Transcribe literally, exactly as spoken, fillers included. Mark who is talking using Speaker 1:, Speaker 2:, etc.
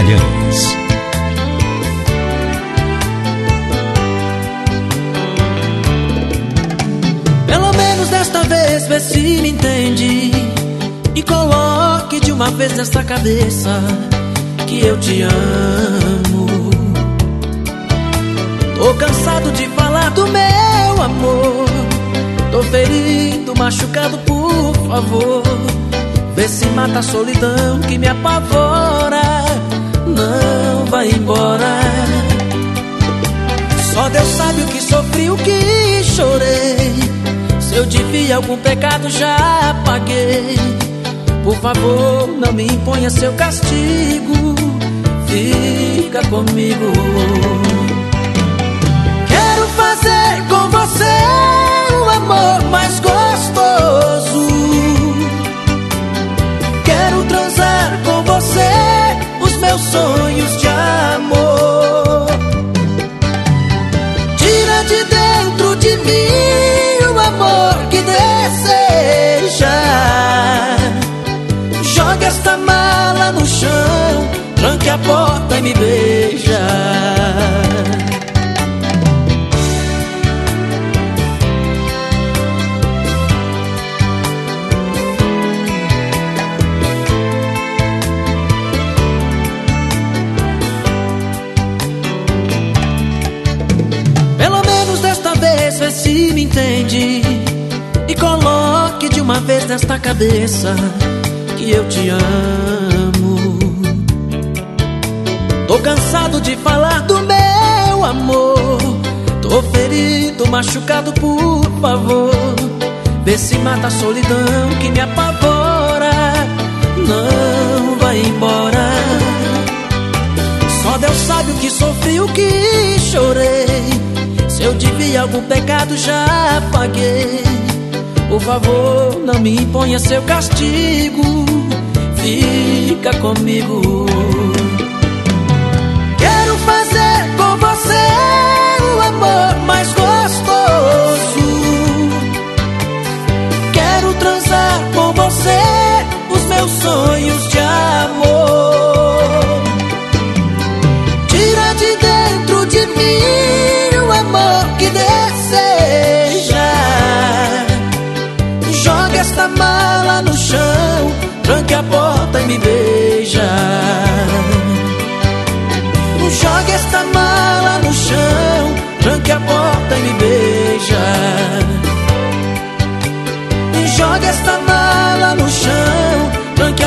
Speaker 1: Magalhães.
Speaker 2: Pelo menos desta vez vê se me entende e coloque de uma vez nessa cabeça que eu te amo. Tô cansado de falar do meu amor, tô ferido, machucado, por favor. Vê se mata a solidão que me apavora. Não vai embora. Só Deus sabe o que sofri, o que chorei. Se eu devia algum pecado já paguei. Por favor, não me imponha seu castigo. Fica comigo. Quero fazer com você o amor mais gostoso. Quero transar com você os meus sonhos de amor. Tira de dentro de mim o amor que deseja. Joga esta mala no chão, tranque a porta e me beija. Pelo menos desta vez vê se me entende e coloque de uma vez nesta cabeça que eu te amo. Tô cansado de falar do meu amor, tô ferido, machucado, por favor. Vê se mata a solidão que me apavora. Não vai embora. Só Deus sabe o que sofri, o que chorei. Se eu devia algum pecado já paguei. Por favor, não me imponha seu castigo. Fica comigo. Quero fazer com você o amor mais gostoso. Quero transar com você os meus sonhos de amor. Tira de dentro de mim o amor que deseja. Joga esta mala no chão, tranque a porta e me beija. Joga esta mala no chão, tranque a porta e me beija. Joga esta mala no chão, tranque